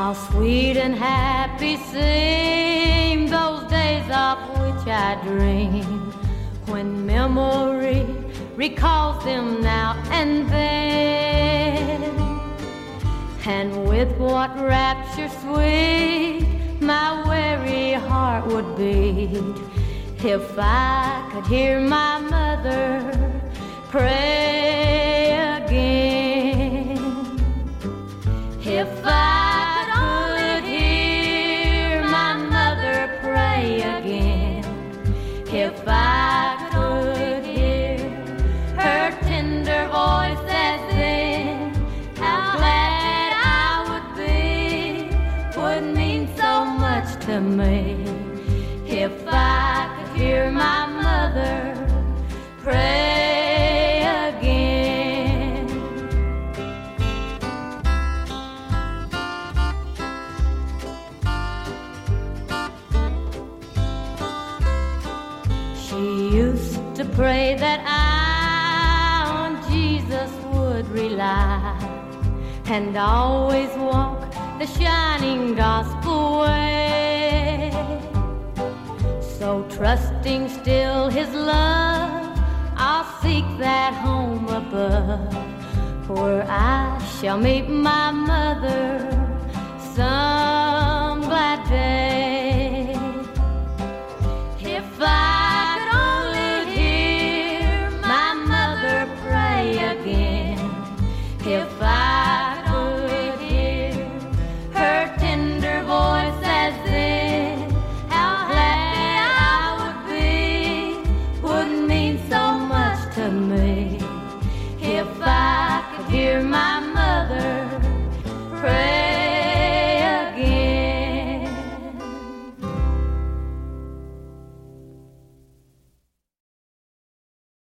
How sweet and happy seem those days of which I dream, when memory recalls them now and then. And with what rapture sweet my weary heart would beat if I could hear my mother pray again. If I could hear my mother pray again, if I could hear her tender voice as then, how glad I would be, would mean so much to me. If I could hear my mother pray again. She used to pray that I on Jesus would rely and always walk the shining gospel way. So trusting still his love, I'll seek that home above, where I shall meet my mother some glad day. If I could only hear my mother pray again, if I could hear her tender voice as then, how glad I would be, would mean so much to me. If I could hear my mother